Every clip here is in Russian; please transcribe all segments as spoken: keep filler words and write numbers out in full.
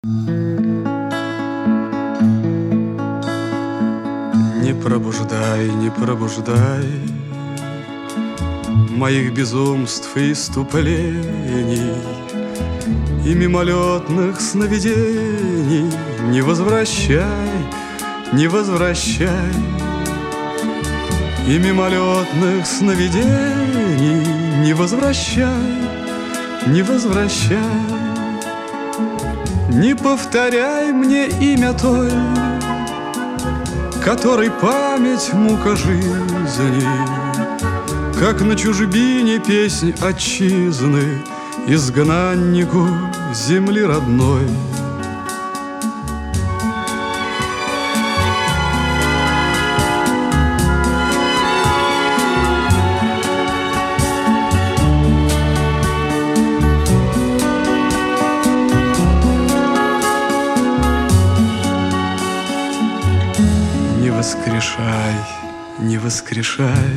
Не пробуждай, не пробуждай моих безумств и иступлений и мимолетных сновидений. Не возвращай, не возвращай и мимолетных сновидений. Не возвращай, не возвращай. Не повторяй мне имя той, которой память мука жизни, как на чужбине песнь отчизны, изгнаннику земли родной. Не воскрешай, не воскрешай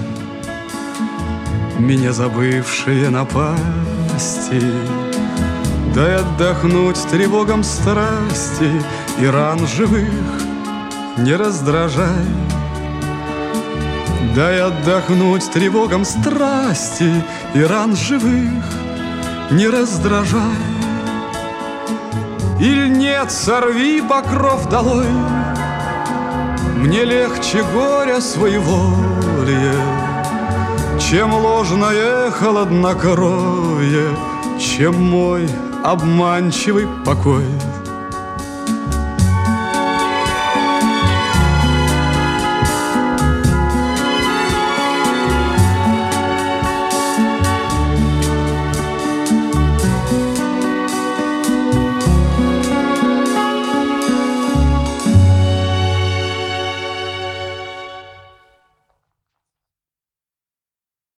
меня, забывшие напасти. Дай отдохнуть тревогам страсти, и ран живых не раздражай. Дай отдохнуть тревогам страсти, и ран живых не раздражай. Или нет, сорви покров долой, мне легче горя своеволие, чем ложное холоднокровие, чем мой обманчивый покой.